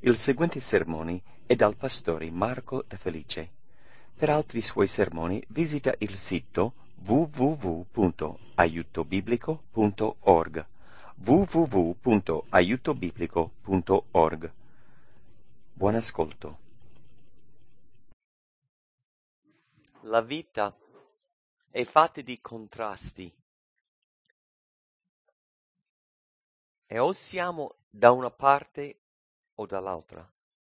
Il seguente sermone è dal pastore Marco De Felice. Per altri suoi sermoni visita il sito www.aiutobiblico.org www.aiutobiblico.org. Buon ascolto. La vita è fatta di contrasti e o siamo da una parte o dall'altra.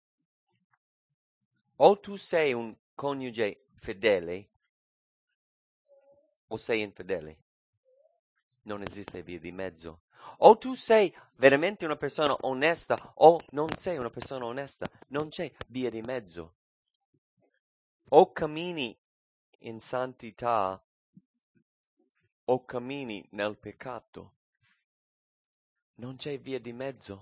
O tu sei un coniuge fedele o sei infedele. Non esiste via di mezzo. O tu sei veramente una persona onesta o non sei una persona onesta. Non c'è via di mezzo. O cammini in santità o cammini nel peccato. Non c'è via di mezzo.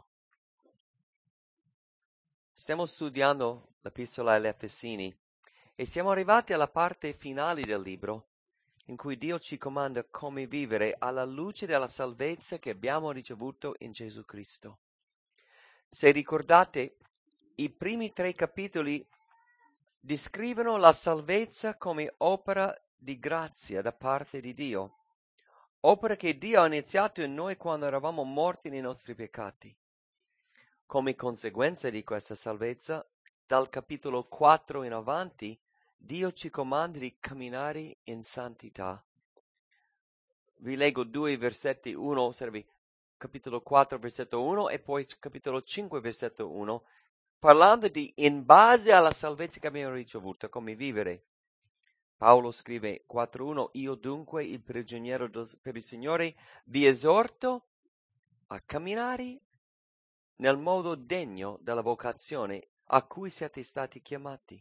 Stiamo studiando l'Epistola agli Efesini e siamo arrivati alla parte finale del libro in cui Dio ci comanda come vivere alla luce della salvezza che abbiamo ricevuto in Gesù Cristo. Se ricordate, i primi 3 capitoli descrivono la salvezza come opera di grazia da parte di Dio, opera che Dio ha iniziato in noi quando eravamo morti nei nostri peccati. Come conseguenza di questa salvezza, dal capitolo 4 in avanti, Dio ci comanda di camminare in santità. Vi leggo 2 versetti, uno serve capitolo 4 versetto 1 e poi capitolo 5 versetto 1, parlando di in base alla salvezza che abbiamo ricevuto, come vivere. Paolo scrive 4:1: Io dunque, il prigioniero per il Signore, vi esorto a camminare nel modo degno della vocazione a cui siete stati chiamati.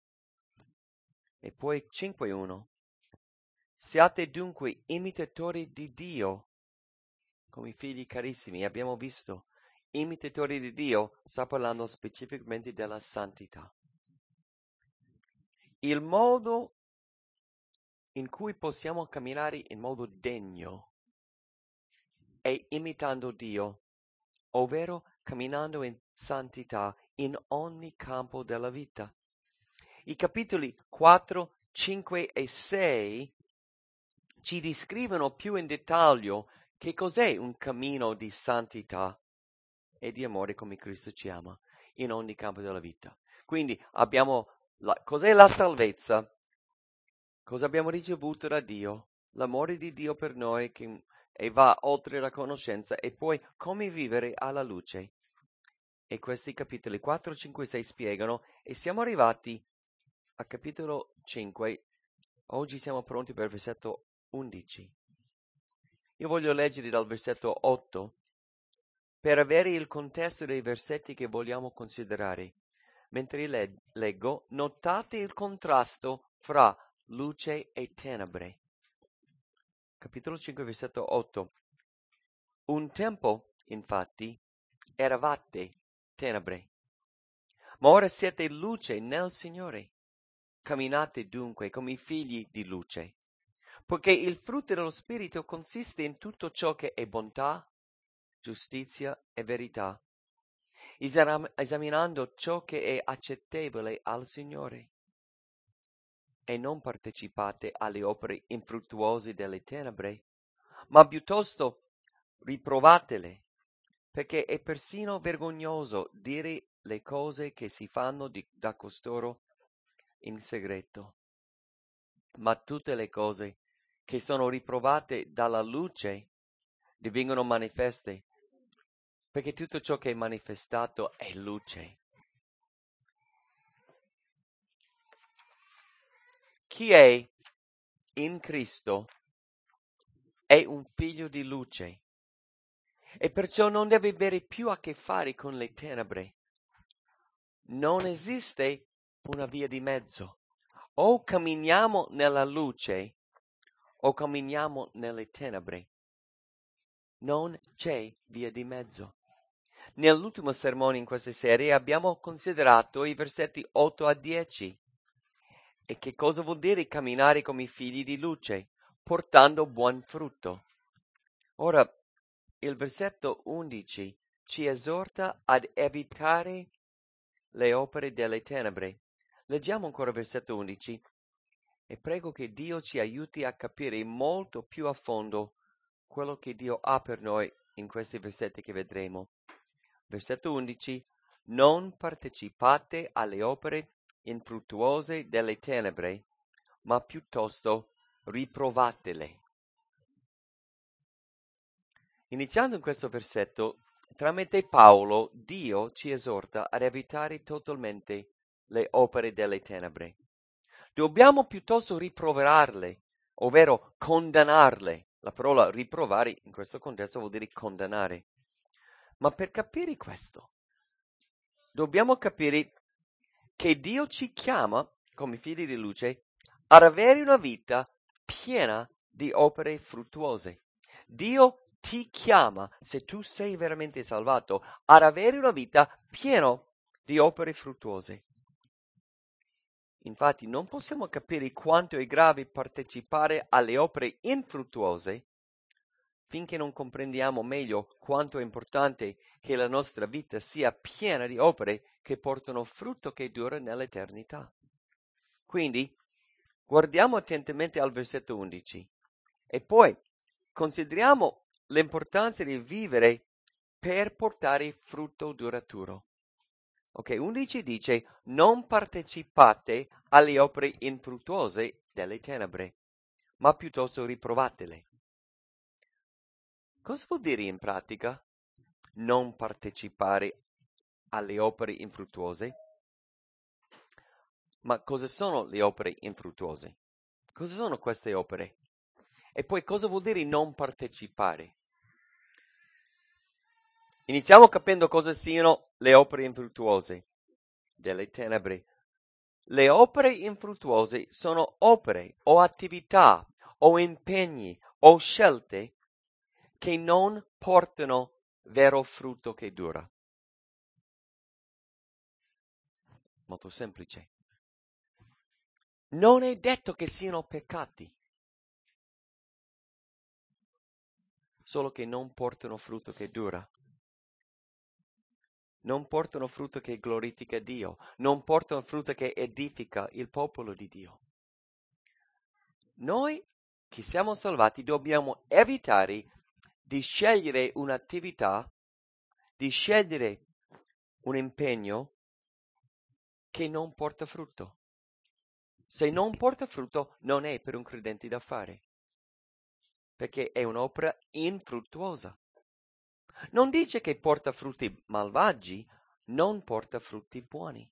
E poi 5:1: Siate dunque imitatori di Dio, come figli carissimi. Abbiamo visto, imitatori di Dio sta parlando specificamente della santità. Il modo in cui possiamo camminare in modo degno è imitando Dio, ovvero camminando in santità in ogni campo della vita. I capitoli 4, 5 e 6 ci descrivono più in dettaglio che cos'è un cammino di santità e di amore come Cristo ci ama in ogni campo della vita. Quindi abbiamo cos'è la salvezza? Cosa abbiamo ricevuto da Dio? L'amore di Dio per noi e va oltre la conoscenza, e poi come vivere alla luce. E questi capitoli 4, 5 e 6 spiegano, e siamo arrivati a capitolo 5. Oggi siamo pronti per il versetto 11. Io voglio leggere dal versetto 8 per avere il contesto dei versetti che vogliamo considerare. Mentre leggo, notate il contrasto fra luce e tenebre. Capitolo 5, versetto 8. Un tempo, infatti, eravate tenebre, ma ora siete luce nel Signore. Camminate dunque come figli di luce, poiché il frutto dello Spirito consiste in tutto ciò che è bontà, giustizia e verità, esaminando ciò che è accettevole al Signore. E non partecipate alle opere infruttuose delle tenebre, ma piuttosto riprovatele, perché è persino vergognoso dire le cose che si fanno da costoro in segreto. Ma tutte le cose che sono riprovate dalla luce divengono manifeste, perché tutto ciò che è manifestato è luce. Chi è in Cristo è un figlio di luce e perciò non deve avere più a che fare con le tenebre. Non esiste una via di mezzo. O camminiamo nella luce o camminiamo nelle tenebre. Non c'è via di mezzo. Nell'ultimo sermone in questa serie abbiamo considerato i versetti 8 a 10. E che cosa vuol dire camminare come figli di luce, portando buon frutto? Ora, il versetto 11 ci esorta ad evitare le opere delle tenebre. Leggiamo ancora versetto 11 e prego che Dio ci aiuti a capire molto più a fondo quello che Dio ha per noi in questi versetti che vedremo. Versetto 11: non partecipate alle opere infruttuose delle tenebre, ma piuttosto riprovatele. Iniziando in questo versetto, tramite Paolo, Dio ci esorta ad evitare totalmente le opere delle tenebre. Dobbiamo piuttosto riproverarle, ovvero condannarle. La parola riprovare in questo contesto vuol dire condannare. Ma per capire questo, dobbiamo capire che Dio ci chiama, come figli di luce, ad avere una vita piena di opere fruttuose. Dio ti chiama, se tu sei veramente salvato, ad avere una vita piena di opere fruttuose. Infatti non possiamo capire quanto è grave partecipare alle opere infruttuose finché non comprendiamo meglio quanto è importante che la nostra vita sia piena di opere che portano frutto che dura nell'eternità. Quindi guardiamo attentamente al versetto 11 e poi consideriamo l'importanza di vivere per portare frutto duraturo. Ok, 11 dice: non partecipate alle opere infruttuose delle tenebre, ma piuttosto riprovatele. Cosa vuol dire in pratica non partecipare alle opere infruttuose? Ma cosa sono le opere infruttuose? Cosa sono queste opere? E poi cosa vuol dire non partecipare? Iniziamo capendo cosa siano le opere infruttuose delle tenebre. Le opere infruttuose sono opere o attività o impegni o scelte che non portano vero frutto che dura. Molto semplice. Non è detto che siano peccati, solo che non portano frutto che dura. Non portano frutto che glorifica Dio, non portano frutto che edifica il popolo di Dio. Noi che siamo salvati dobbiamo evitare di scegliere un'attività, di scegliere un impegno che non porta frutto. Se non porta frutto, non è per un credente da fare, perché è un'opera infruttuosa. Non dice che porta frutti malvagi, non porta frutti buoni.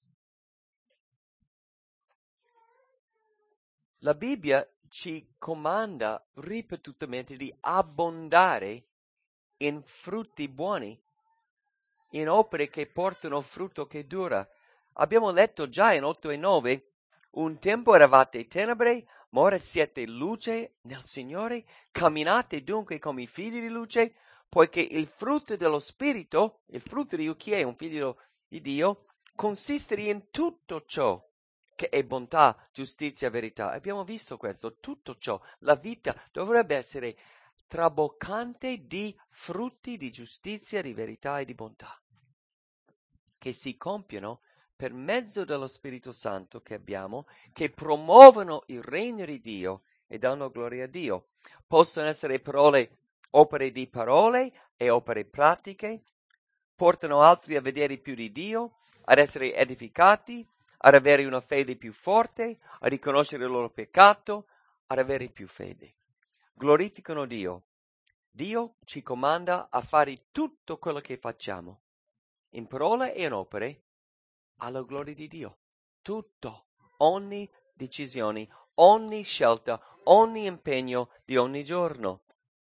La Bibbia ci comanda ripetutamente di abbondare in frutti buoni, in opere che portano frutto che dura. Abbiamo letto già in 8 e 9, un tempo eravate tenebre, ma ora siete luce nel Signore, camminate dunque come i figli di luce, poiché il frutto dello Spirito, il frutto di chi è un figlio di Dio, consiste in tutto ciò che è bontà, giustizia, verità. Abbiamo visto questo, tutto ciò. La vita dovrebbe essere traboccante di frutti di giustizia, di verità e di bontà, che si compiono per mezzo dello Spirito Santo che abbiamo, che promuovono il regno di Dio e danno gloria a Dio. Possono essere parole, opere di parole e opere pratiche, portano altri a vedere più di Dio, ad essere edificati, ad avere una fede più forte, a riconoscere il loro peccato, ad avere più fede. Glorificano Dio. Dio ci comanda a fare tutto quello che facciamo, in parole e in opere, alla gloria di Dio. Tutto, ogni decisione, ogni scelta, ogni impegno di ogni giorno.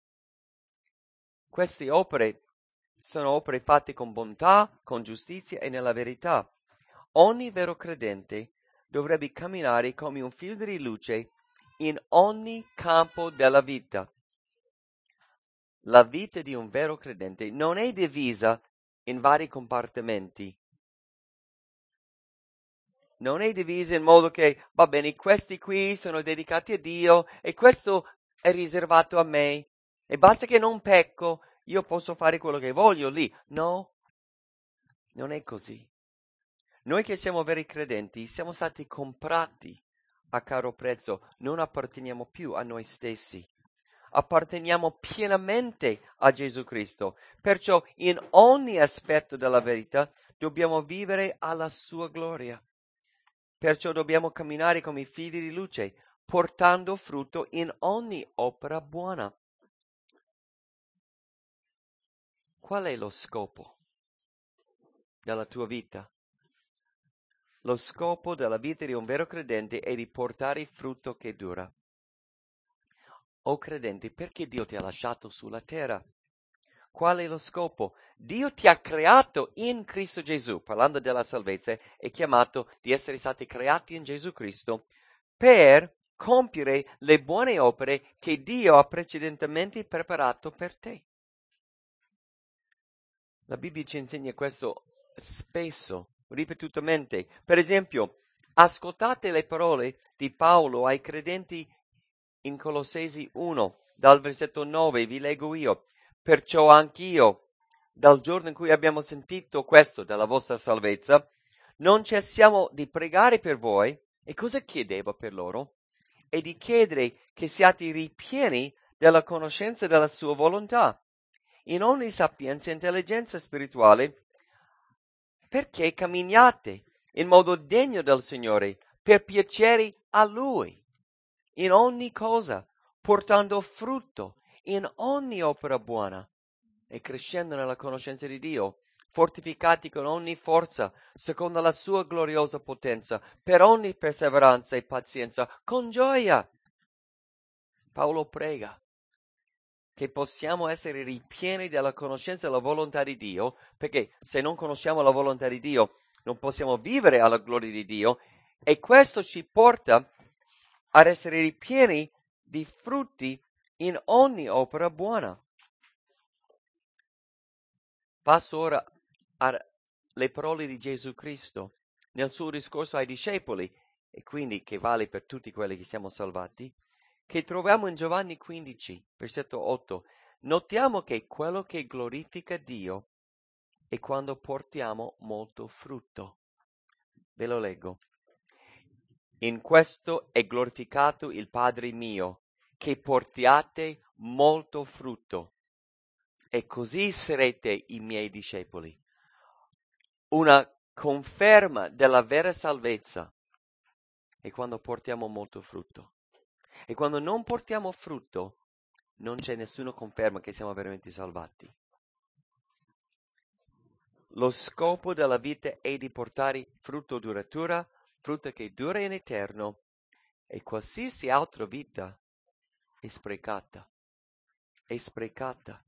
Queste opere sono opere fatte con bontà, con giustizia e nella verità. Ogni vero credente dovrebbe camminare come un figlio di luce in ogni campo della vita. La vita di un vero credente non è divisa in vari compartimenti. Non è divisa in modo che, va bene, questi qui sono dedicati a Dio e questo è riservato a me. E basta che non pecco, io posso fare quello che voglio lì. No, non è così. Noi che siamo veri credenti siamo stati comprati a caro prezzo, non apparteniamo più a noi stessi. Apparteniamo pienamente a Gesù Cristo. Perciò in ogni aspetto della verità dobbiamo vivere alla sua gloria. Perciò dobbiamo camminare come figli di luce, portando frutto in ogni opera buona. Qual è lo scopo della tua vita? Lo scopo della vita di un vero credente è di portare frutto che dura. O credente, perché Dio ti ha lasciato sulla terra? Qual è lo scopo? Dio ti ha creato in Cristo Gesù, parlando della salvezza, è chiamato di essere stati creati in Gesù Cristo per compiere le buone opere che Dio ha precedentemente preparato per te. La Bibbia ci insegna questo spesso, ripetutamente. Per esempio, ascoltate le parole di Paolo ai credenti in Colossesi 1, dal versetto 9, vi leggo io. Perciò anch'io, dal giorno in cui abbiamo sentito questo della vostra salvezza, non cessiamo di pregare per voi. E cosa chiedevo per loro? E di chiedere che siate ripieni della conoscenza della sua volontà, in ogni sapienza e intelligenza spirituale, perché camminiate in modo degno del Signore, per piacere a Lui, in ogni cosa, portando frutto in ogni opera buona e crescendo nella conoscenza di Dio, fortificati con ogni forza, secondo la sua gloriosa potenza, per ogni perseveranza e pazienza, con gioia. Paolo prega che possiamo essere ripieni della conoscenza della volontà di Dio, perché se non conosciamo la volontà di Dio, non possiamo vivere alla gloria di Dio, e questo ci porta ad essere ripieni di frutti in ogni opera buona. Passo ora alle parole di Gesù Cristo nel suo discorso ai discepoli, e quindi che vale per tutti quelli che siamo salvati, che troviamo in Giovanni 15, versetto 8. Notiamo che quello che glorifica Dio è quando portiamo molto frutto. Ve lo leggo. In questo è glorificato il Padre mio, che portiate molto frutto, e così sarete i miei discepoli. Una conferma della vera salvezza è quando portiamo molto frutto. E quando non portiamo frutto, non c'è nessuna conferma che siamo veramente salvati. Lo scopo della vita è di portare frutto duratura, frutto che dura in eterno, e qualsiasi altra vita è sprecata. È sprecata.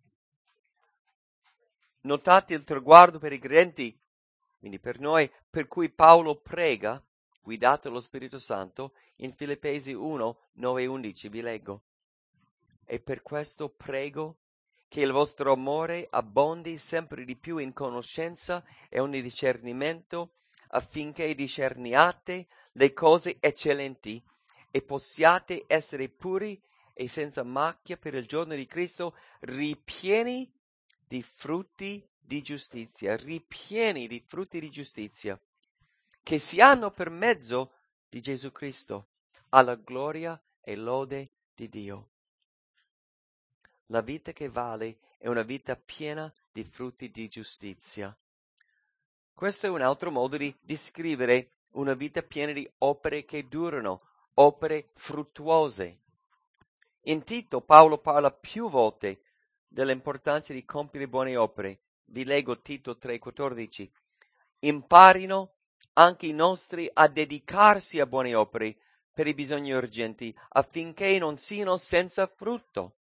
Notate il traguardo per i credenti, quindi per noi, per cui Paolo prega, guidato dallo Spirito Santo, in Filippesi 1, 9 e 11, vi leggo. E per questo prego che il vostro amore abbondi sempre di più in conoscenza e ogni discernimento, affinché discerniate le cose eccellenti e possiate essere puri e senza macchia per il giorno di Cristo, ripieni di frutti di giustizia, ripieni di frutti di giustizia, che si hanno per mezzo di Gesù Cristo, alla gloria e lode di Dio. La vita che vale è una vita piena di frutti di giustizia. Questo è un altro modo di descrivere una vita piena di opere che durano, opere fruttuose. In Tito Paolo parla più volte dell'importanza di compiere buone opere. Vi leggo Tito 3,14. Imparino anche i nostri a dedicarsi a buone opere per i bisogni urgenti, affinché non siano senza frutto.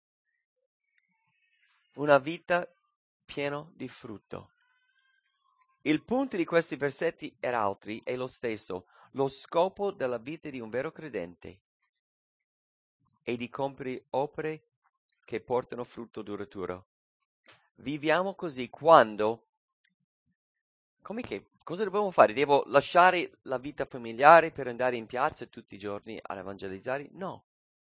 Una vita piena di frutto. Il punto di questi versetti era altri, è lo stesso. Lo scopo della vita di un vero credente è di compiere opere che portano frutto duraturo. Viviamo così quando... cosa dobbiamo fare? Devo lasciare la vita familiare per andare in piazza tutti i giorni ad evangelizzare? No.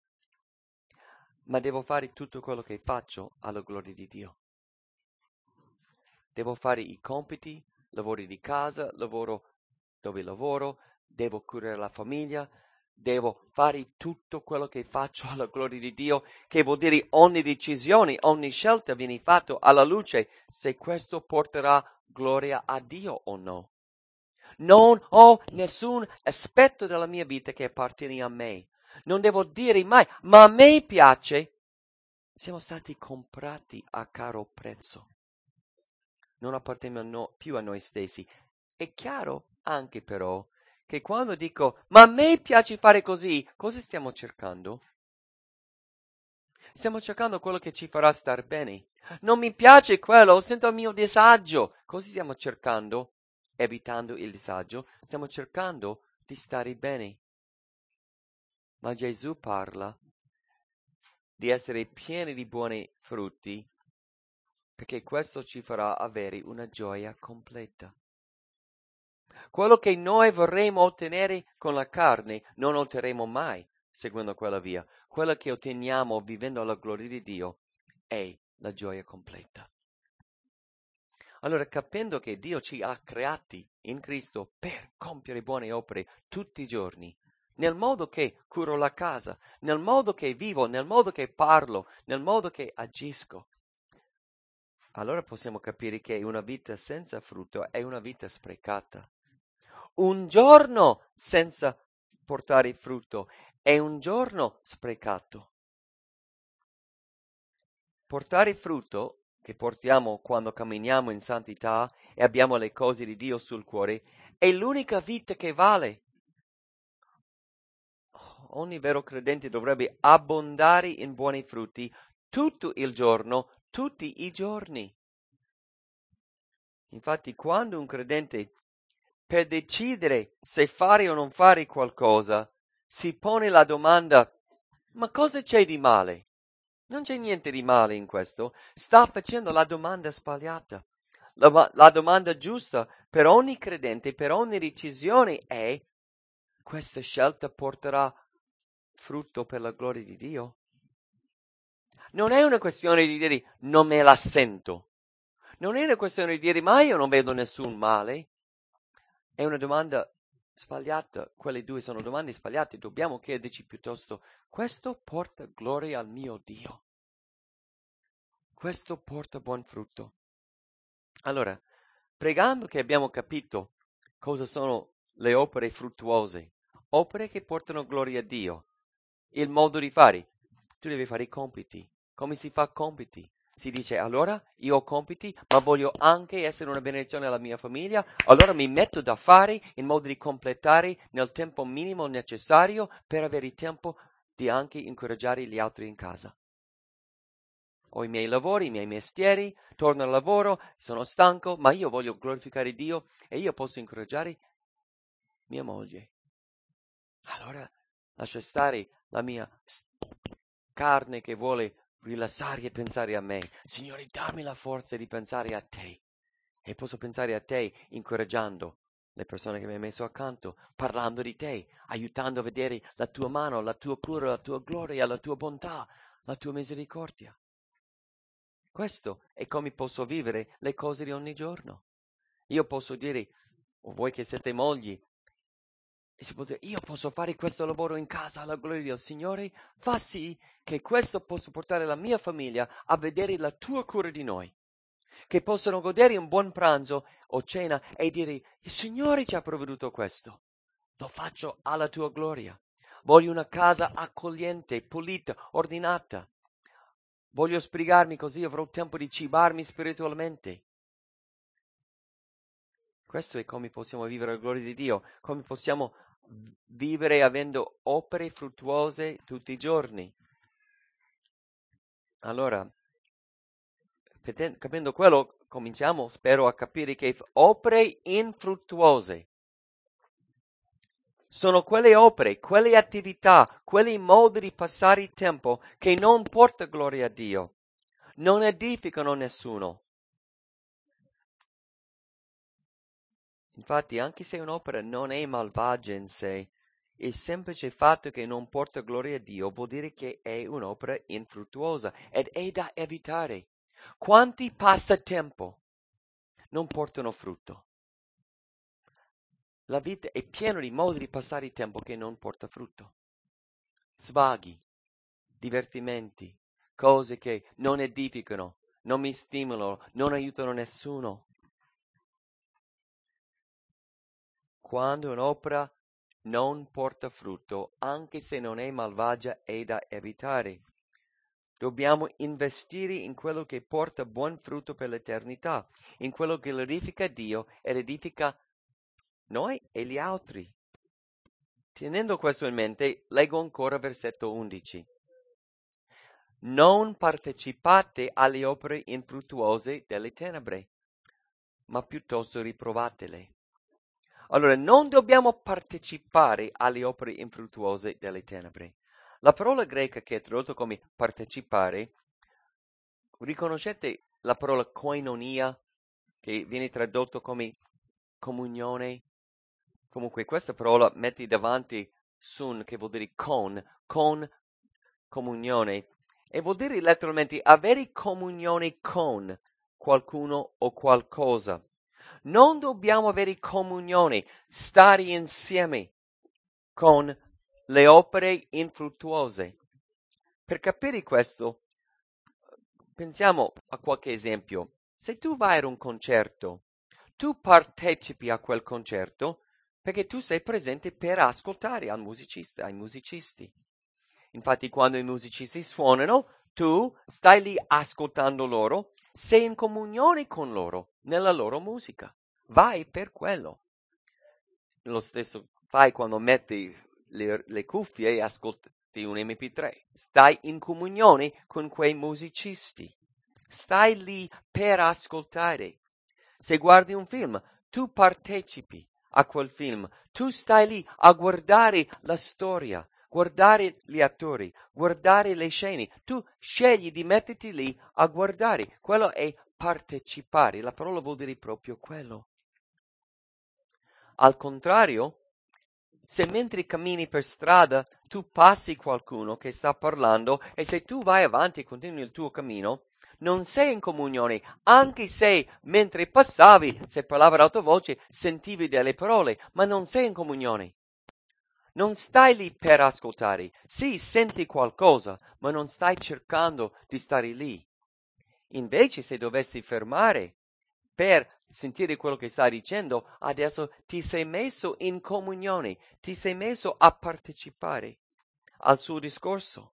Ma devo fare tutto quello che faccio alla gloria di Dio. Devo fare i compiti, lavori di casa, lavoro dove lavoro, devo curare la famiglia, devo fare tutto quello che faccio alla gloria di Dio, che vuol dire ogni decisione, ogni scelta viene fatta alla luce se questo porterà gloria a Dio o no. Non ho nessun aspetto della mia vita che appartiene a me. Non devo dire mai, ma a me piace. Siamo stati comprati a caro prezzo. Non apparteniamo più a noi stessi. È chiaro anche però che quando dico, ma a me piace fare così, cosa stiamo cercando? Stiamo cercando quello che ci farà star bene. Non mi piace quello, sento il mio disagio. Cosa stiamo cercando? Evitando il disagio, stiamo cercando di stare bene. Ma Gesù parla di essere pieni di buoni frutti, perché questo ci farà avere una gioia completa. Quello che noi vorremmo ottenere con la carne non otterremo mai seguendo quella via. Quello che otteniamo vivendo alla gloria di Dio è la gioia completa. Allora, capendo che Dio ci ha creati in Cristo per compiere buone opere tutti i giorni, nel modo che curo la casa, nel modo che vivo, nel modo che parlo, nel modo che agisco, allora possiamo capire che una vita senza frutto è una vita sprecata. Un giorno senza portare frutto è un giorno sprecato. Portare frutto, che portiamo quando camminiamo in santità e abbiamo le cose di Dio sul cuore, è l'unica vita che vale. Ogni vero credente dovrebbe abbondare in buoni frutti tutto il giorno, tutti i giorni. Infatti, quando un credente, per decidere se fare o non fare qualcosa, si pone la domanda, ma cosa c'è di male? Non c'è niente di male in questo, sta facendo la domanda sbagliata. La domanda giusta per ogni credente, per ogni decisione è, questa scelta porterà frutto per la gloria di Dio? Non è una questione di dire non me la sento. Non è una questione di dire ma io non vedo nessun male. È una domanda sbagliata. Quelle due sono domande sbagliate. Dobbiamo chiederci piuttosto, questo porta gloria al mio Dio? Questo porta buon frutto? Allora, pregando che abbiamo capito cosa sono le opere fruttuose, opere che portano gloria a Dio, il modo di fare, tu devi fare i compiti. Come si fa compiti? Si dice, allora io ho compiti, ma voglio anche essere una benedizione alla mia famiglia, allora mi metto da fare in modo di completare nel tempo minimo necessario per avere tempo di anche incoraggiare gli altri in casa. Ho i miei lavori, i miei mestieri, torno al lavoro, sono stanco, ma io voglio glorificare Dio e io posso incoraggiare mia moglie. Allora lascia stare la mia carne che vuole rilassare e pensare a me. Signore, dammi la forza di pensare a te. E posso pensare a te incoraggiando le persone che mi hai messo accanto, parlando di te, aiutando a vedere la tua mano, la tua cura, la tua gloria, la tua bontà, la tua misericordia. Questo è come posso vivere le cose di ogni giorno. Io posso dire, o voi che siete mogli, e si può dire, io posso fare questo lavoro in casa alla gloria del Signore, fa sì che questo possa portare la mia famiglia a vedere la tua cura di noi, che possano godere un buon pranzo o cena e dire, il Signore ci ha provveduto questo, lo faccio alla tua gloria. Voglio una casa accogliente, pulita, ordinata. Voglio sbrigarmi così avrò tempo di cibarmi spiritualmente. Questo è come possiamo vivere la gloria di Dio, come possiamo vivere avendo opere fruttuose tutti i giorni. Allora, capendo quello, cominciamo, spero, a capire che opere infruttuose sono quelle opere, quelle attività, quei modi di passare il tempo che non portano gloria a Dio, non edificano nessuno. Infatti, anche se un'opera non è malvagia in sé, il semplice fatto che non porta gloria a Dio vuol dire che è un'opera infruttuosa ed è da evitare. Quanti passatempo non portano frutto? La vita è piena di modi di passare il tempo che non porta frutto. Svaghi, divertimenti, cose che non edificano, non mi stimolano, non aiutano nessuno. Quando un'opera non porta frutto, anche se non è malvagia, è da evitare. Dobbiamo investire in quello che porta buon frutto per l'eternità, in quello che glorifica Dio ed edifica noi e gli altri. Tenendo questo in mente, leggo ancora versetto 11. Non partecipate alle opere infruttuose delle tenebre, ma piuttosto riprovatele. Allora, non dobbiamo partecipare alle opere infruttuose delle tenebre. La parola greca che è tradotta come partecipare, riconoscete la parola koinonia, che viene tradotto come comunione? Comunque, questa parola metti davanti sun, che vuol dire con comunione, e vuol dire letteralmente avere comunione con qualcuno o qualcosa. Non dobbiamo avere comunione, stare insieme con le opere infruttuose. Per capire questo, pensiamo a qualche esempio. Se tu vai ad un concerto, tu partecipi a quel concerto perché tu sei presente per ascoltare ai musicisti. Infatti, quando i musicisti suonano, tu stai lì ascoltando loro, sei in comunione con loro, nella loro musica. Vai per quello. Lo stesso fai quando metti le cuffie e ascolti un MP3. Stai in comunione con quei musicisti. Stai lì per ascoltare. Se guardi un film, tu partecipi a quel film. Tu stai lì a guardare la storia, guardare gli attori, guardare le scene. Tu scegli di metterti lì a guardare. Quello è partecipare. La parola vuol dire proprio quello. Al contrario, se mentre cammini per strada tu passi qualcuno che sta parlando e se tu vai avanti e continui il tuo cammino, non sei in comunione, anche se mentre passavi, se parlava ad alta voce, sentivi delle parole, ma non sei in comunione. Non stai lì per ascoltare. Sì, senti qualcosa, ma non stai cercando di stare lì. Invece, se dovessi fermare per sentire quello che stai dicendo, adesso ti sei messo in comunione, ti sei messo a partecipare al suo discorso.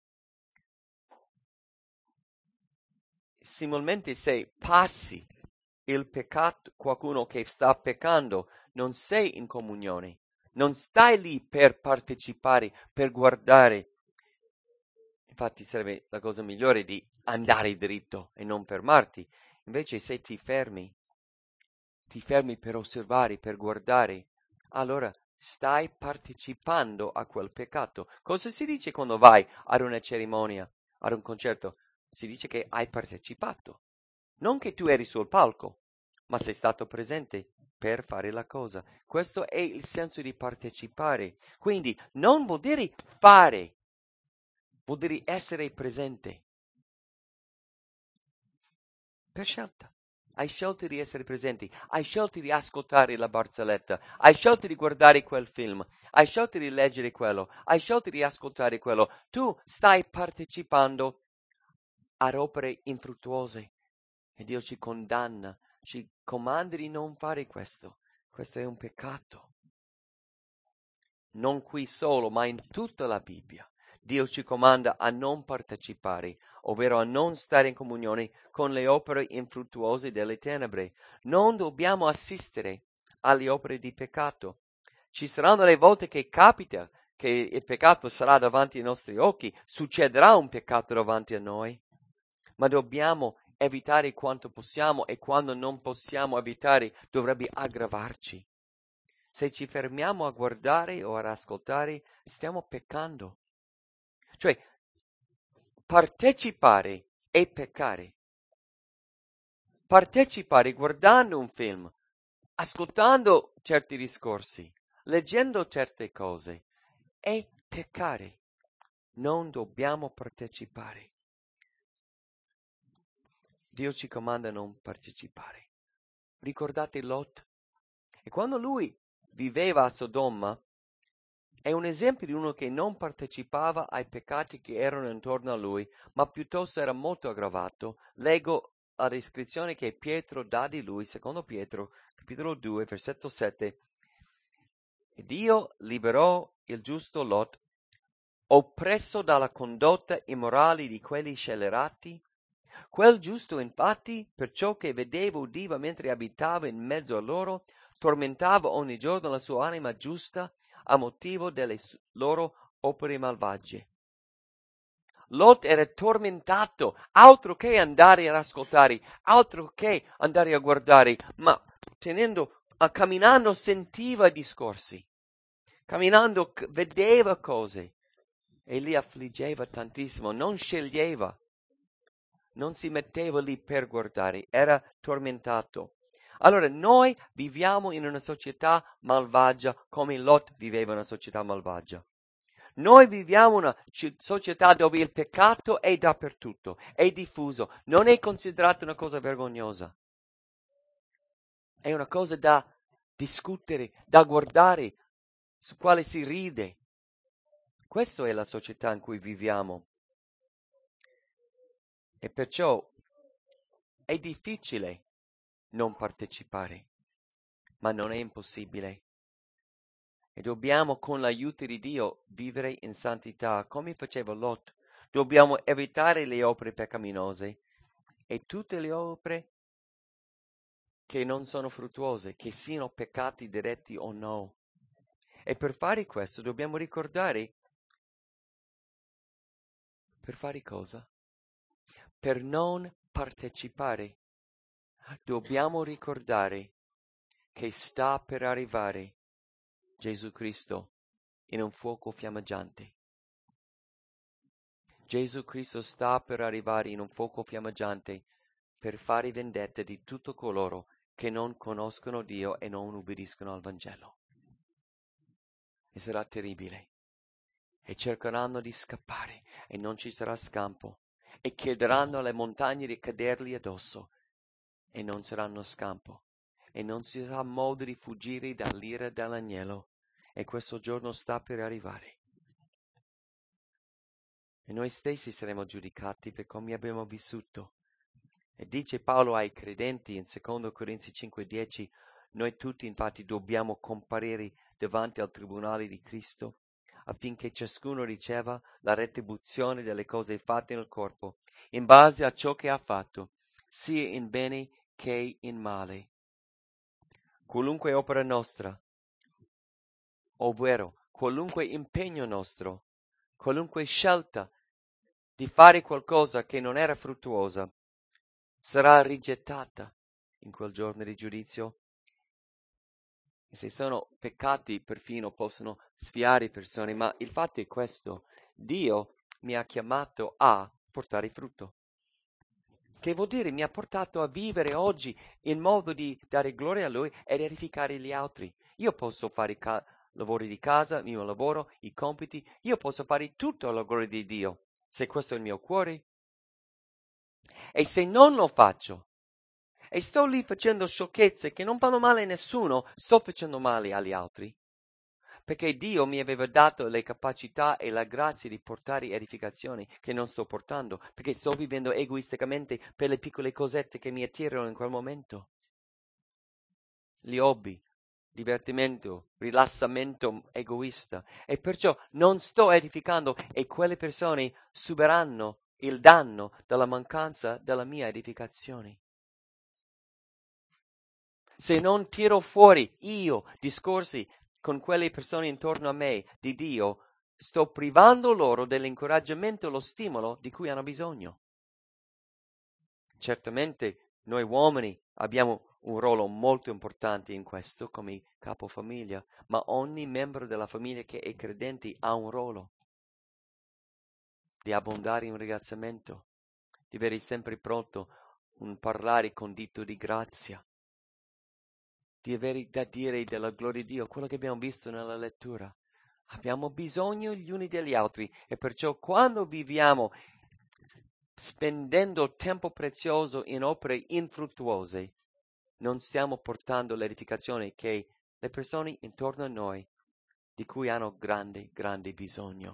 Similmente se passi il peccato, qualcuno che sta peccando, non sei in comunione, non stai lì per partecipare, per guardare. Infatti sarebbe la cosa migliore di andare dritto e non fermarti. Invece se ti fermi per osservare, per guardare, allora stai partecipando a quel peccato. Cosa si dice quando vai ad una cerimonia, ad un concerto? Si dice che hai partecipato. Non che tu eri sul palco, ma sei stato presente per fare la cosa. Questo è il senso di partecipare. Quindi non vuol dire fare, vuol dire essere presente. Per scelta. Hai scelto di essere presenti, hai scelto di ascoltare la barzelletta, hai scelto di guardare quel film, hai scelto di leggere quello, hai scelto di ascoltare quello. Tu stai partecipando ad opere infruttuose e Dio ci condanna, ci comanda di non fare questo. Questo è un peccato. Non qui solo, ma in tutta la Bibbia. Dio ci comanda a non partecipare, ovvero a non stare in comunione con le opere infruttuose delle tenebre. Non dobbiamo assistere alle opere di peccato. Ci saranno le volte che capita che il peccato sarà davanti ai nostri occhi, succederà un peccato davanti a noi, ma dobbiamo evitare quanto possiamo e quando non possiamo evitare dovrebbe aggravarci. Se ci fermiamo a guardare o ad ascoltare, stiamo peccando. Cioè, partecipare è peccare. Partecipare guardando un film, ascoltando certi discorsi, leggendo certe cose, è peccare. Non dobbiamo partecipare. Dio ci comanda a non partecipare. Ricordate Lot? E quando lui viveva a Sodoma è un esempio di uno che non partecipava ai peccati che erano intorno a lui, ma piuttosto era molto aggravato. Leggo la descrizione che Pietro dà di lui, secondo Pietro, capitolo 2, versetto 7. E Dio liberò il giusto Lot, oppresso dalla condotta immorale di quelli scellerati. Quel giusto, infatti, per ciò che vedeva e udiva mentre abitava in mezzo a loro, tormentava ogni giorno la sua anima giusta a motivo delle loro opere malvagie. Lot era tormentato, altro che andare ad ascoltare, altro che andare a guardare, ma camminando sentiva discorsi, camminando vedeva cose e li affliggeva tantissimo, non sceglieva, non si metteva lì per guardare, era tormentato. Allora noi viviamo in una società malvagia come Lot viveva in una società malvagia. Noi viviamo in una società dove il peccato è dappertutto, è diffuso, non è considerato una cosa vergognosa. È una cosa da discutere, da guardare, su quale si ride. Questa è la società in cui viviamo. E perciò è difficile non partecipare, ma non è impossibile. E dobbiamo, con l'aiuto di Dio, vivere in santità, come faceva Lot. Dobbiamo evitare le opere peccaminose e tutte le opere che non sono fruttuose, che siano peccati diretti o no. E per fare questo dobbiamo ricordare, per fare cosa? Per non partecipare. Dobbiamo ricordare che sta per arrivare Gesù Cristo in un fuoco fiammeggiante. Gesù Cristo sta per arrivare in un fuoco fiammeggiante per fare vendetta di tutto coloro che non conoscono Dio e non ubbidiscono al Vangelo. E sarà terribile. E cercheranno di scappare e non ci sarà scampo. E chiederanno alle montagne di caderli addosso e non saranno scampo. E non si sarà modo di fuggire dall'ira dell'agnello. E questo giorno sta per arrivare. E noi stessi saremo giudicati per come abbiamo vissuto. E dice Paolo ai credenti in 2 Corinzi 5:10, noi tutti infatti dobbiamo comparire davanti al tribunale di Cristo, affinché ciascuno riceva la retribuzione delle cose fatte nel corpo, in base a ciò che ha fatto, sia in bene che in male. Qualunque opera nostra, ovvero qualunque impegno nostro, qualunque scelta di fare qualcosa che non era fruttuosa, sarà rigettata in quel giorno di giudizio. E se sono peccati perfino possono sviare persone, ma il fatto è questo: Dio mi ha chiamato a portare frutto. Che vuol dire mi ha portato a vivere oggi in modo di dare gloria a Lui ed edificare gli altri. Io posso fare lavori di casa, il mio lavoro, i compiti, io posso fare tutto alla gloria di Dio, se questo è il mio cuore. E se non lo faccio, e sto lì facendo sciocchezze che non fanno male a nessuno, sto facendo male agli altri. Perché Dio mi aveva dato le capacità e la grazia di portare edificazioni che non sto portando, perché sto vivendo egoisticamente per le piccole cosette che mi attirano in quel momento. Gli hobby, divertimento, rilassamento egoista. E perciò non sto edificando e quelle persone subiranno il danno della mancanza della mia edificazione. Se non tiro fuori io discorsi con quelle persone intorno a me di Dio, sto privando loro dell'incoraggiamento e lo stimolo di cui hanno bisogno. Certamente noi uomini abbiamo un ruolo molto importante in questo come capofamiglia, ma ogni membro della famiglia che è credente ha un ruolo di abbondare in ringraziamento, di avere sempre pronto un parlare con dito di grazia, di avere da dire della gloria di Dio, quello che abbiamo visto nella lettura. Abbiamo bisogno gli uni degli altri e perciò quando viviamo spendendo tempo prezioso in opere infruttuose, non stiamo portando l'edificazione che le persone intorno a noi di cui hanno grande, grande bisogno.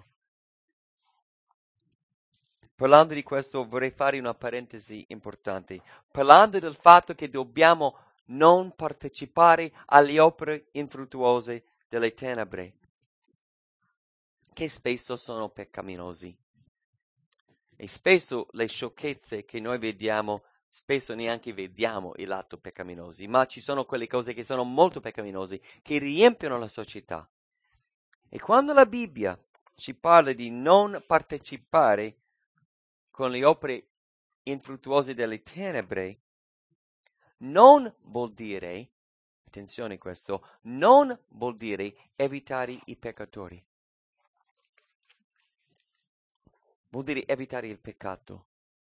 Parlando di questo vorrei fare una parentesi importante. Parlando del fatto che dobbiamo non partecipare alle opere infruttuose delle tenebre, che spesso sono peccaminosi. E spesso le sciocchezze che noi vediamo, spesso neanche vediamo il lato peccaminosi, ma ci sono quelle cose che sono molto peccaminose, che riempiono la società. E quando la Bibbia ci parla di non partecipare con le opere infruttuose delle tenebre, non vuol dire, attenzione questo, non vuol dire evitare i peccatori. Vuol dire evitare il peccato.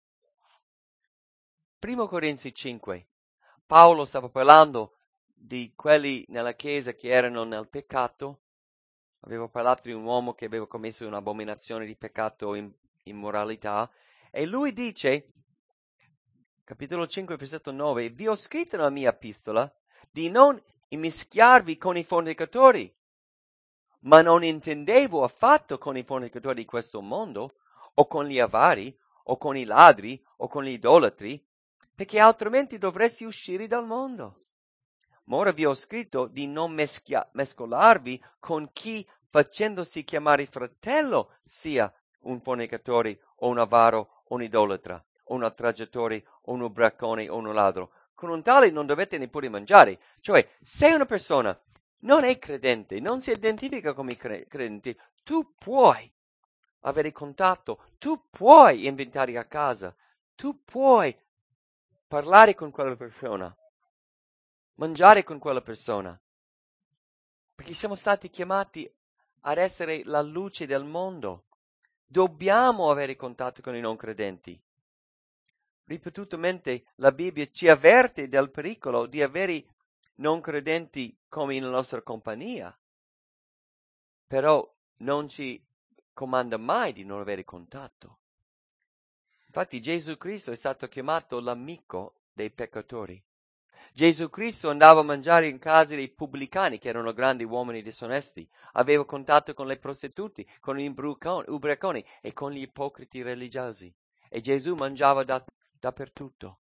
1 Corinzi 5. Paolo stava parlando di quelli nella chiesa che erano nel peccato. Aveva parlato di un uomo che aveva commesso un'abominazione di peccato, immoralità. E lui dice, capitolo 5, versetto 9, vi ho scritto nella mia epistola di non immischiarvi con i fornicatori, ma non intendevo affatto con i fornicatori di questo mondo, o con gli avari, o con i ladri, o con gli idolatri, perché altrimenti dovresti uscire dal mondo. Ma ora vi ho scritto di non mescolarvi con chi, facendosi chiamare fratello, sia un fornicatore, o un avaro, o un idolatra, o un oltraggiatore, o un ubriacone, o un ladro. Con un tale non dovete neppure mangiare. Cioè, se una persona non è credente, non si identifica come credente, tu puoi avere contatto, tu puoi invitare a casa, tu puoi parlare con quella persona, mangiare con quella persona, perché siamo stati chiamati ad essere la luce del mondo. Dobbiamo avere contatto con i non credenti. Ripetutamente la Bibbia ci avverte del pericolo di avere non credenti come nella nostra compagnia, però non ci comanda mai di non avere contatto. Infatti Gesù Cristo è stato chiamato l'amico dei peccatori. Gesù Cristo andava a mangiare in casa dei pubblicani, che erano grandi uomini disonesti, aveva contatto con le prostitute, con gli ubriaconi e con gli ipocriti religiosi. E Gesù mangiava dappertutto.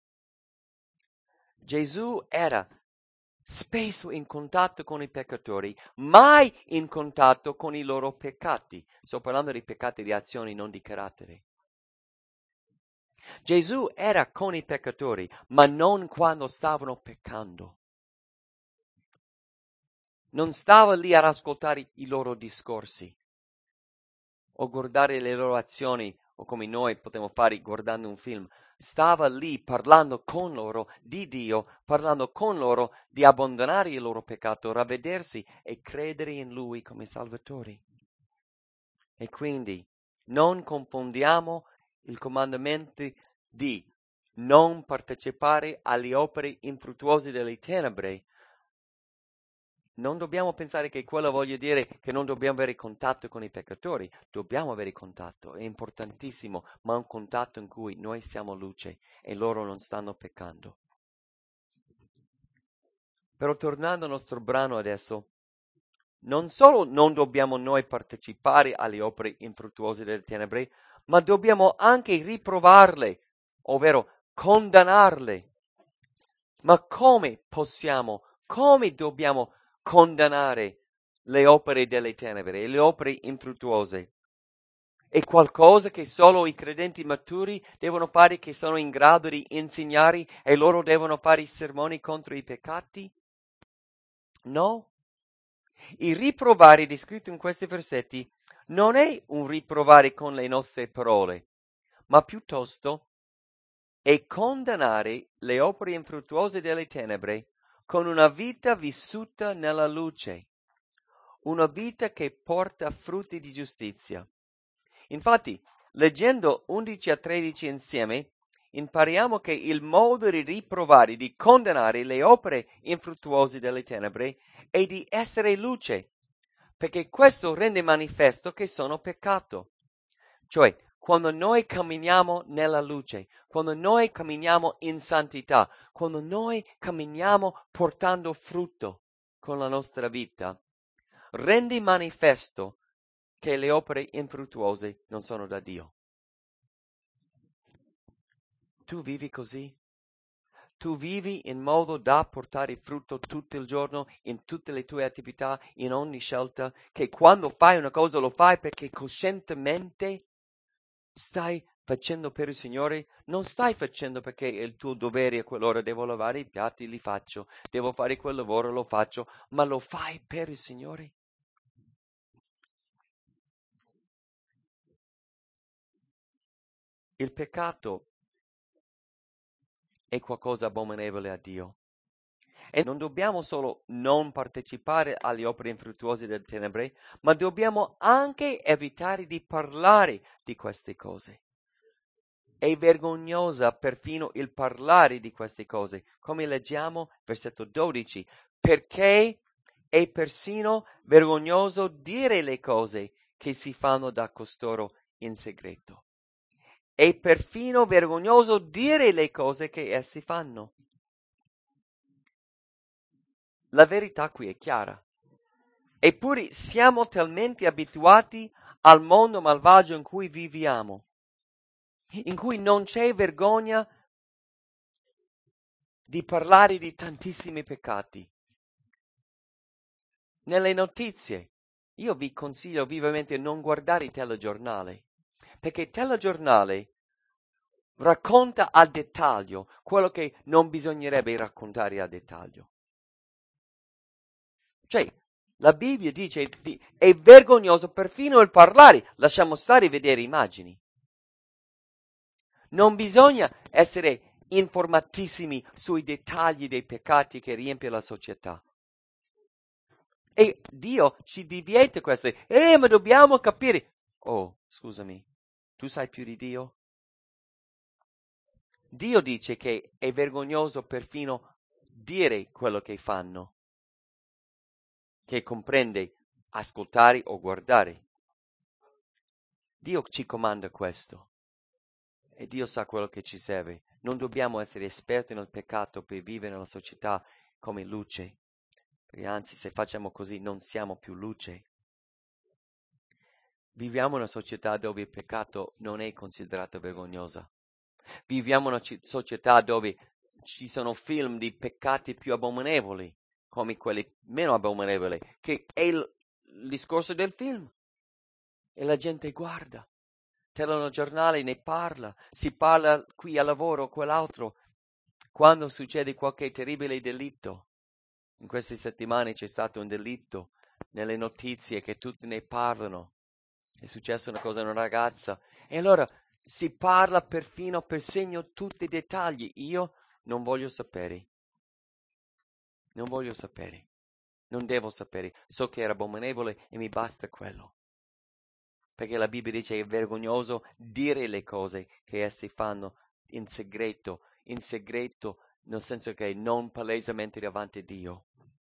Gesù era spesso in contatto con i peccatori, mai in contatto con i loro peccati. Sto parlando di peccati di azioni, non di carattere. Gesù era con i peccatori, ma non quando stavano peccando. Non stava lì ad ascoltare i loro discorsi o guardare le loro azioni, o come noi potremmo fare guardando un film. Stava lì parlando con loro di Dio, parlando con loro di abbandonare il loro peccato, ravvedersi e credere in Lui come Salvatore. E quindi non confondiamo il comandamento di non partecipare alle opere infruttuose delle tenebre. Non dobbiamo pensare che quello voglia dire che non dobbiamo avere contatto con i peccatori. Dobbiamo avere contatto, è importantissimo, ma un contatto in cui noi siamo luce e loro non stanno peccando. Però tornando al nostro brano adesso, non solo non dobbiamo noi partecipare alle opere infruttuose delle tenebre, ma dobbiamo anche riprovarle, ovvero condannarle. Ma come possiamo, come dobbiamo condannare le opere delle tenebre e le opere infruttuose? È qualcosa che solo i credenti maturi devono fare, che sono in grado di insegnare, e loro devono fare i sermoni contro i peccati? No. Il riprovare descritto in questi versetti non è un riprovare con le nostre parole, ma piuttosto è condannare le opere infruttuose delle tenebre con una vita vissuta nella luce, una vita che porta frutti di giustizia. Infatti, leggendo 11 a 13 insieme, impariamo che il modo di riprovare, di condannare le opere infruttuose delle tenebre è di essere luce, perché questo rende manifesto che sono peccato. Cioè, quando noi camminiamo nella luce, quando noi camminiamo in santità, quando noi camminiamo portando frutto, con la nostra vita, rendi manifesto che le opere infruttuose non sono da Dio. Tu vivi così? Tu vivi in modo da portare frutto tutto il giorno, in tutte le tue attività, in ogni scelta, che quando fai una cosa lo fai perché coscientemente stai facendo per il Signore, non stai facendo perché è il tuo dovere, a quell'ora devo lavare i piatti, li faccio, devo fare quel lavoro, lo faccio, ma lo fai per il Signore. Il peccato è qualcosa abominevole a Dio. E non dobbiamo solo non partecipare alle opere infruttuose delle tenebre, ma dobbiamo anche evitare di parlare di queste cose. È vergognosa perfino il parlare di queste cose, come leggiamo versetto 12, perché è persino vergognoso dire le cose che si fanno da costoro in segreto. È perfino vergognoso dire le cose che essi fanno. La verità qui è chiara. Eppure siamo talmente abituati al mondo malvagio in cui viviamo, in cui non c'è vergogna di parlare di tantissimi peccati. Nelle notizie, io vi consiglio vivamente di non guardare il telegiornale, perché il telegiornale racconta a dettaglio quello che non bisognerebbe raccontare a dettaglio. Cioè, la Bibbia dice è vergognoso perfino il parlare, lasciamo stare vedere immagini. Non bisogna essere informatissimi sui dettagli dei peccati che riempie la società. E Dio ci diviete questo. Ma dobbiamo capire. Oh, scusami, tu sai più di Dio? Dio dice che è vergognoso perfino dire quello che fanno, che comprende ascoltare o guardare. Dio ci comanda questo e Dio sa quello che ci serve. Non dobbiamo essere esperti nel peccato per vivere nella società come luce, perché anzi se facciamo così non siamo più luce. Viviamo in una società dove il peccato non è considerato vergognoso. Viviamo in una società dove ci sono film di peccati più abominevoli, come quelli meno abominevoli, che è il discorso del film. E la gente guarda, telegiornale ne parla, si parla qui al lavoro, quell'altro. Quando succede qualche terribile delitto, in queste settimane c'è stato un delitto nelle notizie che tutti ne parlano. È successa una cosa a una ragazza e allora si parla perfino per segno tutti i dettagli. Io non voglio sapere. Non voglio sapere. Non devo sapere. So che era abominevole e mi basta quello. Perché la Bibbia dice che è vergognoso dire le cose che essi fanno in segreto nel senso che non palesemente davanti a Dio.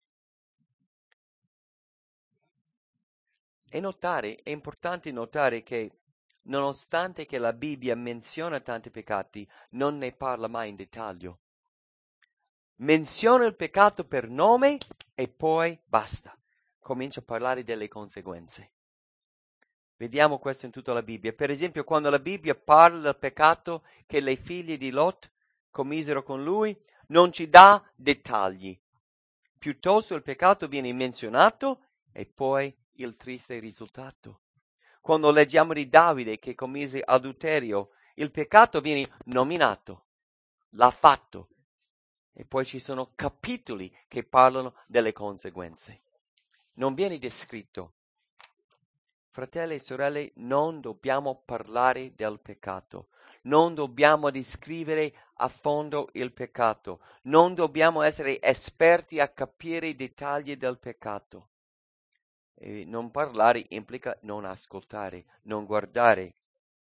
È importante notare che nonostante che la Bibbia menziona tanti peccati, non ne parla mai in dettaglio. Menziona il peccato per nome e poi basta. Comincia a parlare delle conseguenze. Vediamo questo in tutta la Bibbia. Per esempio, quando la Bibbia parla del peccato che le figlie di Lot commisero con lui, non ci dà dettagli. Piuttosto il peccato viene menzionato e poi il triste risultato. Quando leggiamo di Davide che commise adulterio, il peccato viene nominato, l'ha fatto, e poi ci sono capitoli che parlano delle conseguenze. Non viene descritto. Fratelli e sorelle, non dobbiamo parlare del peccato, non dobbiamo descrivere a fondo il peccato, non dobbiamo essere esperti a capire i dettagli del peccato. E non parlare implica non ascoltare, non guardare.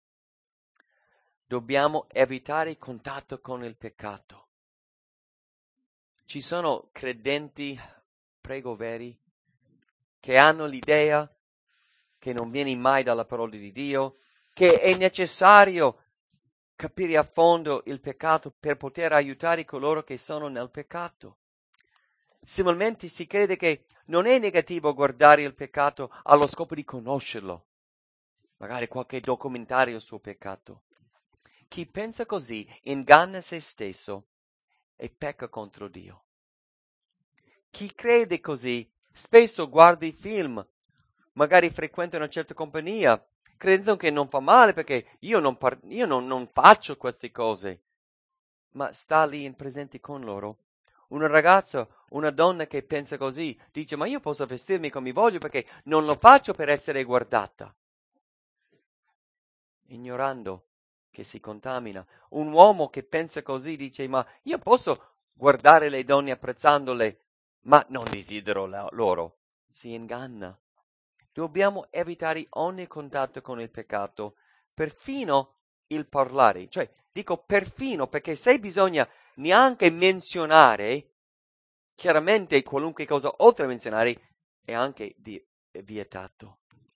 Dobbiamo evitare il contatto con il peccato. Ci sono credenti, prego veri, che hanno l'idea che non viene mai dalla parola di Dio, che è necessario capire a fondo il peccato per poter aiutare coloro che sono nel peccato. Similmente si crede che non è negativo guardare il peccato allo scopo di conoscerlo, magari qualche documentario sul peccato. Chi pensa così inganna se stesso e pecca contro Dio. Chi crede così spesso guarda i film, magari frequenta una certa compagnia, credendo che non fa male perché io non faccio queste cose, ma sta lì in presente con loro. Un ragazzo, una donna che pensa così, dice ma io posso vestirmi come voglio perché non lo faccio per essere guardata, ignorando che si contamina. Un uomo che pensa così dice ma io posso guardare le donne apprezzandole, ma non desidero loro. Si inganna. Dobbiamo evitare ogni contatto con il peccato, perfino il parlare. Cioè, dico perfino perché se bisogna neanche menzionare, chiaramente qualunque cosa oltre a menzionare è anche vietato.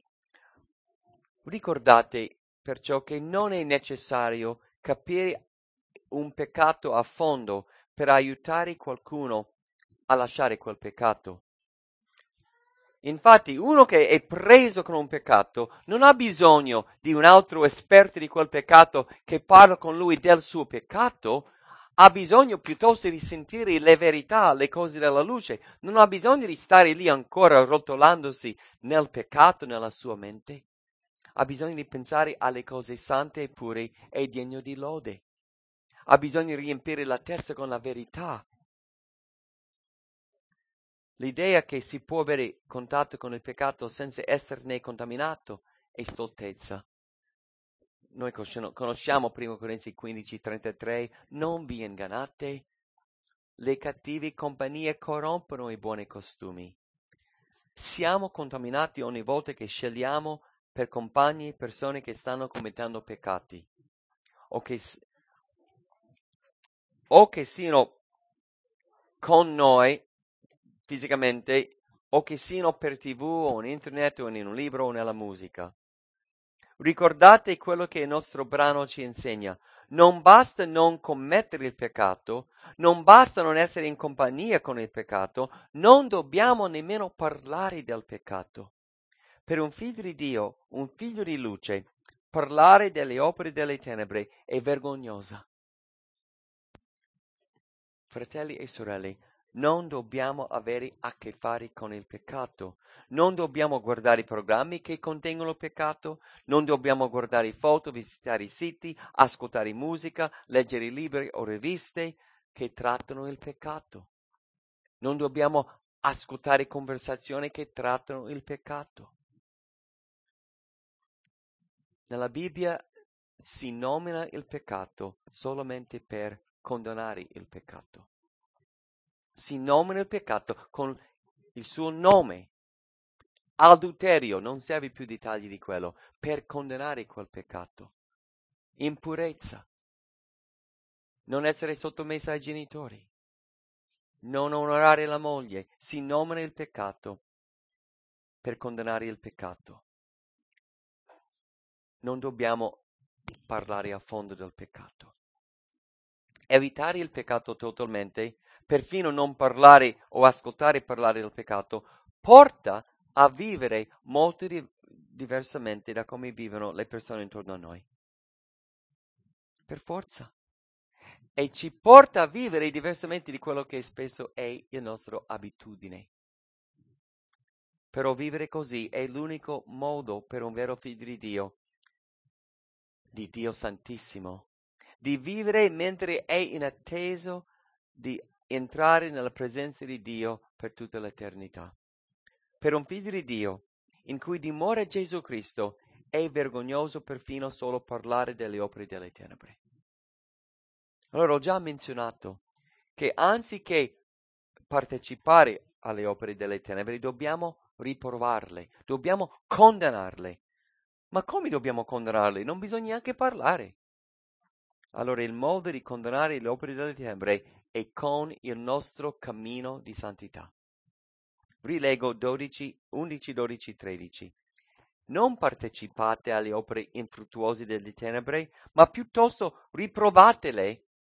Ricordate perciò che non è necessario capire un peccato a fondo per aiutare qualcuno a lasciare quel peccato. Infatti, uno che è preso con un peccato non ha bisogno di un altro esperto di quel peccato che parla con lui del suo peccato, ha bisogno piuttosto di sentire le verità, le cose della luce, non ha bisogno di stare lì ancora rotolandosi nel peccato nella sua mente. Ha bisogno di pensare alle cose sante e pure e degne di lode. Ha bisogno di riempire la testa con la verità. L'idea che si può avere contatto con il peccato senza esserne contaminato è stoltezza. Noi conosciamo 1 Corinzi 15:33, non vi ingannate, le cattive compagnie corrompono i buoni costumi. Siamo contaminati ogni volta che scegliamo per compagni persone che stanno commettendo peccati o che siano con noi fisicamente o che siano per TV o in internet o in un libro o nella musica. Ricordate quello che il nostro brano ci insegna. Non basta non commettere il peccato, non basta non essere in compagnia con il peccato, non dobbiamo nemmeno parlare del peccato. Per un figlio di Dio, un figlio di luce, parlare delle opere delle tenebre è vergognosa. Fratelli e sorelle, non dobbiamo avere a che fare con il peccato. Non dobbiamo guardare i programmi che contengono peccato, non dobbiamo guardare foto, visitare i siti, ascoltare musica, leggere libri o riviste che trattano il peccato. Non dobbiamo ascoltare conversazioni che trattano il peccato. Nella Bibbia si nomina il peccato solamente per condannare il peccato. Si nomina il peccato con il suo nome. Adulterio, non serve più dettagli di quello, per condannare quel peccato. Impurezza, non essere sottomessa ai genitori, non onorare la moglie, si nomina il peccato per condannare il peccato. Non dobbiamo parlare a fondo del peccato. Evitare il peccato totalmente, perfino non parlare o ascoltare parlare del peccato, porta a vivere molto diversamente da come vivono le persone intorno a noi. Per forza. E ci porta a vivere diversamente di quello che spesso è la nostra abitudine. Però vivere così è l'unico modo per un vero figlio di Dio Santissimo, di vivere mentre è in attesa di entrare nella presenza di Dio per tutta l'eternità. Per un figlio di Dio, in cui dimora Gesù Cristo, è vergognoso perfino solo parlare delle opere delle tenebre. Allora ho già menzionato che anziché partecipare alle opere delle tenebre dobbiamo riprovarle, dobbiamo condannarle. Ma come dobbiamo condannarle? Non bisogna neanche parlare. Allora il modo di condannare le opere delle tenebre è con il nostro cammino di santità. Rilego 11, 12, 13. Non partecipate alle opere infruttuose delle tenebre, ma piuttosto riprovatele.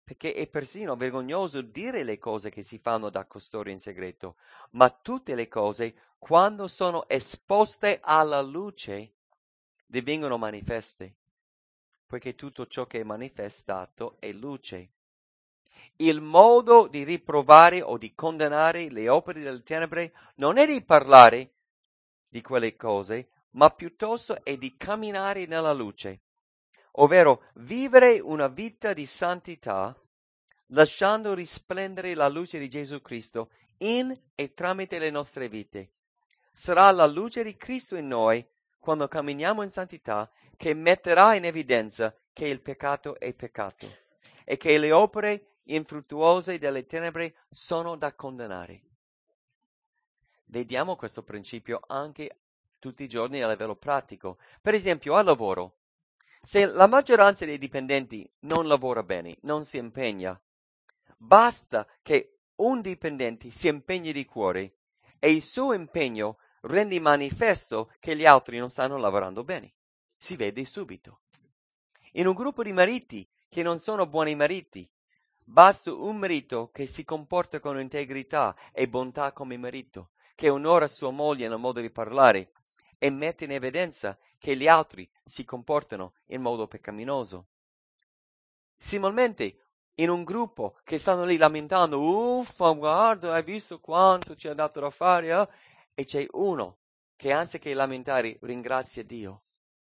perché è persino vergognoso dire le cose che si fanno da costoro in segreto, ma tutte le cose, quando sono esposte alla luce, divengono manifeste, poiché tutto ciò che è manifestato è luce. Il modo di riprovare o di condannare le opere delle tenebre non è di parlare di quelle cose, ma piuttosto è di camminare nella luce, ovvero vivere una vita di santità, lasciando risplendere la luce di Gesù Cristo in e tramite le nostre vite. Sarà la luce di Cristo in noi, quando camminiamo in santità, che metterà in evidenza che il peccato è peccato e che le opere infruttuose delle tenebre sono da condannare. Vediamo questo principio anche tutti i giorni a livello pratico. Per esempio, al lavoro. Se la maggioranza dei dipendenti non lavora bene, non si impegna, basta che un dipendente si impegni di cuore e il suo impegno rende manifesto che gli altri non stanno lavorando bene. Si vede subito. In un gruppo di mariti che non sono buoni mariti, basta un marito che si comporta con integrità e bontà come marito, che onora sua moglie nel modo di parlare e mette in evidenza che gli altri si comportano in modo peccaminoso. Similmente, in un gruppo che stanno lì lamentando, uffa, guarda, hai visto quanto ci ha dato da fare, eh? E c'è uno che anziché lamentare ringrazia Dio.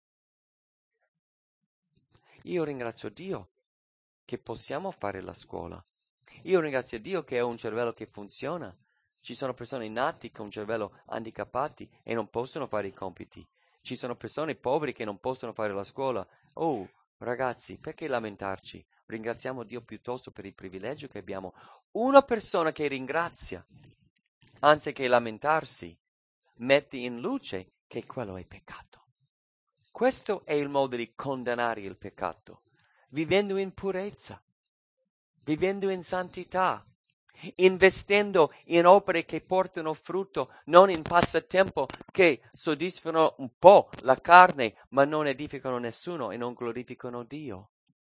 Io ringrazio Dio che possiamo fare la scuola. Io ringrazio Dio che ho un cervello che funziona. Ci sono persone nati con un cervello handicappati e non possono fare i compiti. Ci sono persone povere che non possono fare la scuola. Oh, ragazzi, perché lamentarci? Ringraziamo Dio piuttosto per il privilegio che abbiamo. Una persona che ringrazia, anziché lamentarsi, mette in luce che quello è peccato. Questo è il modo di condannare il peccato, vivendo in purezza, vivendo in santità, investendo in opere che portano frutto, non in passatempo che soddisfano un po' la carne, ma non edificano nessuno e non glorificano Dio.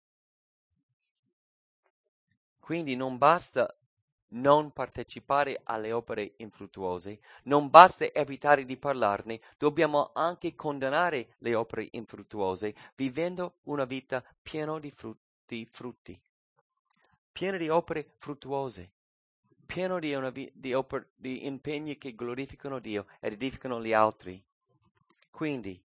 Quindi non basta non partecipare alle opere infruttuose, non basta evitare di parlarne, dobbiamo anche condannare le opere infruttuose, vivendo una vita piena di frutti, piena di opere fruttuose, pieno di impegni che glorificano Dio ed edificano gli altri. Quindi,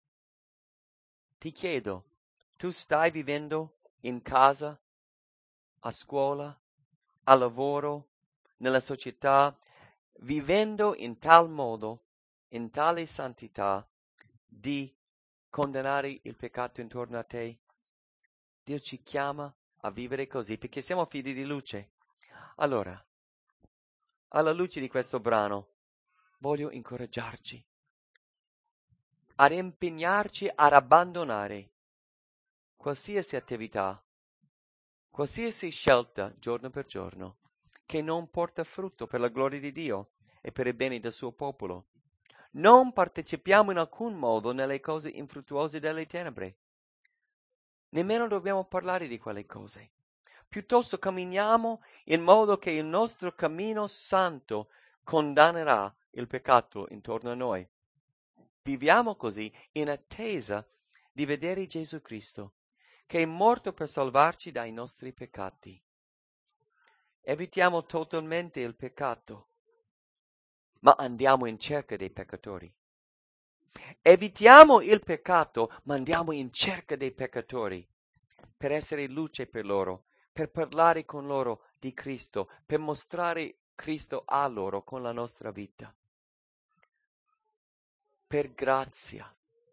ti chiedo, tu stai vivendo in casa, a scuola, al lavoro, nella società, vivendo in tal modo, in tale santità, di condannare il peccato intorno a te? Dio ci chiama a vivere così perché siamo figli di luce. Allora, alla luce di questo brano, voglio incoraggiarci ad impegnarci ad abbandonare qualsiasi attività, qualsiasi scelta giorno per giorno che non porta frutto per la gloria di Dio e per il bene del suo popolo. Non partecipiamo in alcun modo nelle cose infruttuose delle tenebre. Nemmeno dobbiamo parlare di quelle cose. Piuttosto camminiamo in modo che il nostro cammino santo condannerà il peccato intorno a noi. Viviamo così in attesa di vedere Gesù Cristo, che è morto per salvarci dai nostri peccati. Evitiamo totalmente il peccato, ma andiamo in cerca dei peccatori. Evitiamo il peccato, ma andiamo in cerca dei peccatori, per essere luce per loro, per parlare con loro di Cristo, per mostrare Cristo a loro con la nostra vita. Per grazia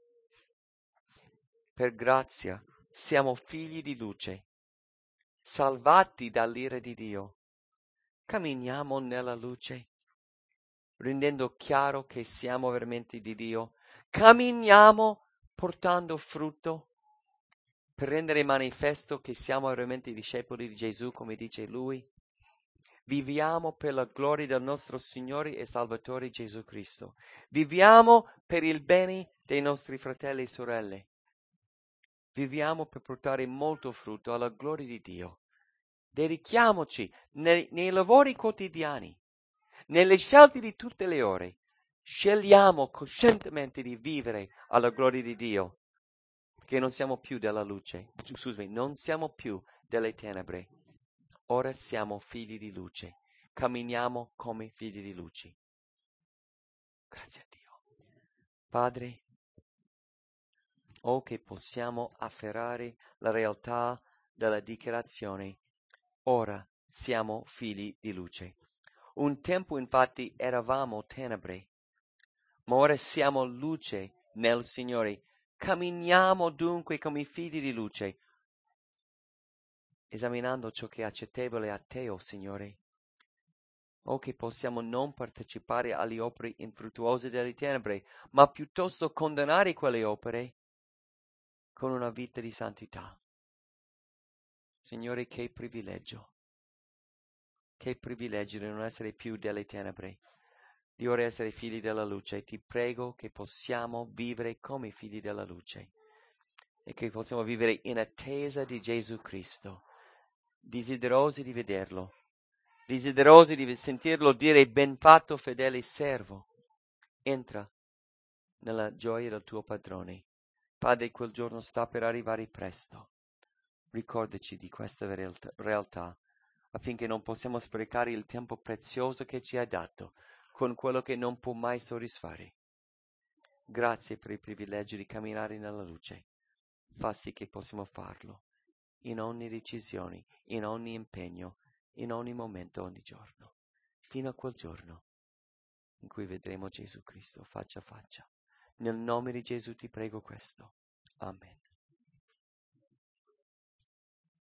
siamo figli di luce, salvati dall'ira di Dio. Camminiamo nella luce, rendendo chiaro che siamo veramente di Dio. Camminiamo portando frutto per rendere manifesto che siamo veramente discepoli di Gesù, come dice Lui. Viviamo per la gloria del nostro Signore e Salvatore Gesù Cristo. Viviamo per il bene dei nostri fratelli e sorelle. Viviamo per portare molto frutto alla gloria di Dio Dedichiamoci nei lavori quotidiani, nelle scelte di tutte le ore. Scegliamo coscientemente di vivere alla gloria di Dio, perché non siamo più della luce, scusami, non siamo più delle tenebre. Ora siamo figli di luce, camminiamo come figli di luce. Grazie a Dio. Padre, che possiamo afferrare la realtà della dichiarazione. Ora siamo figli di luce. Un tempo infatti eravamo tenebre, ma ora siamo luce nel Signore. Camminiamo dunque come figli di luce, esaminando ciò che è accettevole a te, o Signore. Che possiamo non partecipare alle opere infruttuose delle tenebre, ma piuttosto condannare quelle opere con una vita di santità. Signore, che privilegio di non essere più delle tenebre, di ora essere figli della luce. Ti prego che possiamo vivere come figli della luce e che possiamo vivere in attesa di Gesù Cristo, desiderosi di vederlo, desiderosi di sentirlo dire: ben fatto, fedele servo, entra nella gioia del tuo padrone. Padre, quel giorno sta per arrivare presto. Ricordaci di questa realtà, affinché non possiamo sprecare il tempo prezioso che ci hai dato con quello che non può mai soddisfare. Grazie per il privilegio di camminare nella luce. Fa sì che possiamo farlo in ogni decisione, in ogni impegno, in ogni momento, ogni giorno, fino a quel giorno in cui vedremo Gesù Cristo faccia a faccia. Nel nome di Gesù ti prego questo. Amen.